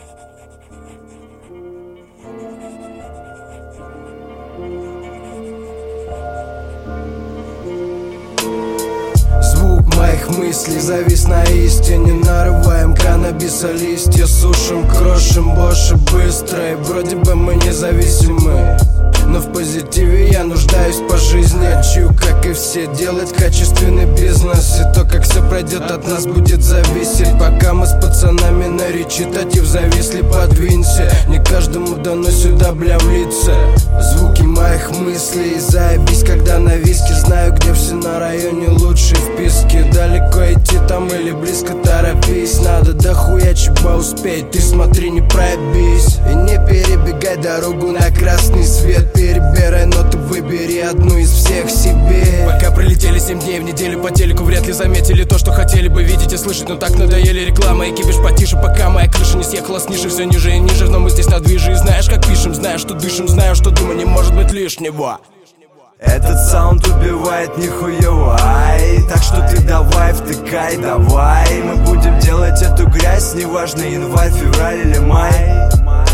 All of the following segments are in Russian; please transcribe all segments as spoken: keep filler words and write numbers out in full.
Звук моих мыслей завис на истине. Нарываем каннабиса листья, сушим, крошим боши быстро. И вроде бы мы независимы, но в позитиве я нуждаюсь по жизни. Хочу, как и все, делать качественный бизнес. И то, как все пройдет, от нас будет зависеть. Пока мы с пацанами на речитатив зависли, подвинься. Не каждому дано сюда, бля, влиться. Звуки моих мыслей, заебись, когда на виске. Знаю, где все на районе лучшие вписки. Далеко идти там или близко, торопись. Надо дохуя чего успеть, ты смотри, не пробись. И не перебегай дорогу на красный свет. Перебирай ноты, выбери одну из всех себе. Пока пролетели семь дней в неделю, по телеку вряд ли заметили то, что хотели бы видеть и слышать. Но так надоели реклама и кипиш потише, пока моя крыша не съехала с ниши. Все ниже и ниже, но мы здесь на движе. И знаешь, как пишем, знаешь, что дышим, знаю, что думаю, не может быть лишнего. Этот саунд убивает нихуево, ай. Так что ты давай, втыкай, давай. Мы будем делать эту грязь, неважно, январь, февраль или май.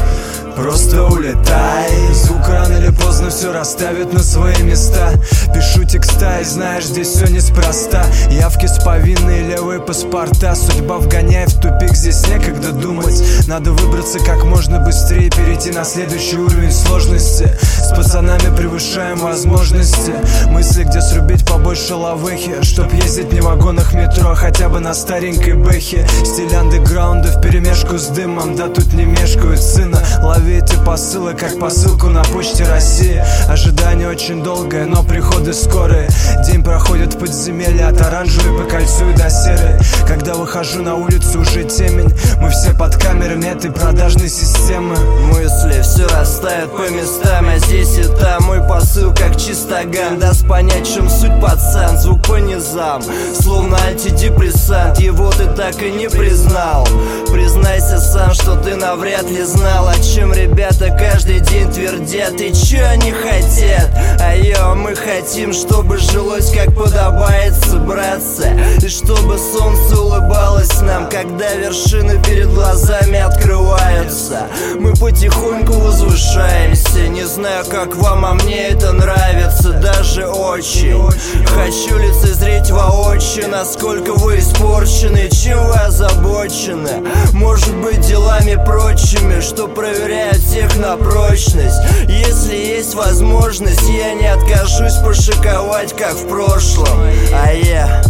Просто улетай. Звук рано или поздно все расставит на свои места. Пишу текста и знаешь, здесь все неспроста. Явки с повинной, левые паспорта. Судьба вгоняет в тупик, здесь некогда думать. Надо выбраться как можно быстрее, перейти на следующий уровень сложности. С пацанами превышаем возможности. Мысли, где срубить побольше лавехи, чтоб ездить не в вагонах метро, хотя бы на старенькой бэхе. Стиль андеграунда вперемешку с дымом. Да тут не мешкают сына. Лови эти посылы, как посылку на почте России. Ожидание очень долгое, но приходы скорые. День проходит в подземелье от оранжевой по кольцу и до серой. Когда выхожу на улицу, уже темень. Мы все под камерами этой продажной системы. Мысли все расставят по местам, а здесь и там. Мой посыл как чистоган даст понять, в чем суть, пацан. Звук по низам, словно антидепрессант. Его ты так и не признал. Признайся сам, что ты навряд ли знал, о чем ребята каждый день твердят. И чё они хотят? А йо, мы хотим, чтобы жилось как подобается, братцы. И чтобы солнце улыбалось нам, когда вершины перед глазами открываются. Мы потихоньку возвышаемся. Не знаю, как вам, а мне это нравится даже очень. Хочу лицезреть воочию, насколько вы испорчены, чем вы озабочены. Может быть, делами прочими, что проверяют всех на прочность. Если есть возможность, я не откажусь пошиковать, как в прошлом. А я...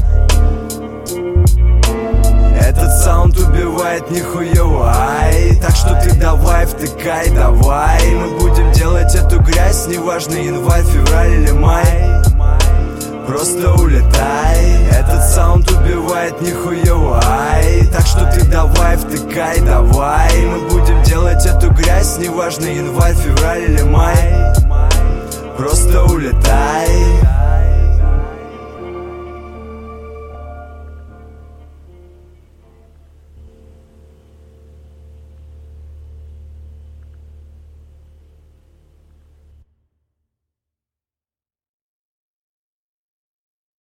Этот саунд убивает нихуево, ай. Так что ты давай, втыкай, давай. Мы будем делать эту грязь, неважно, январь, февраль или май. Просто улетай. Этот саунд убивает нихуево, ай. Так что ты давай, втыкай, давай. Мы будем делать эту грязь, неважно, январь, февраль или май. Просто улетай.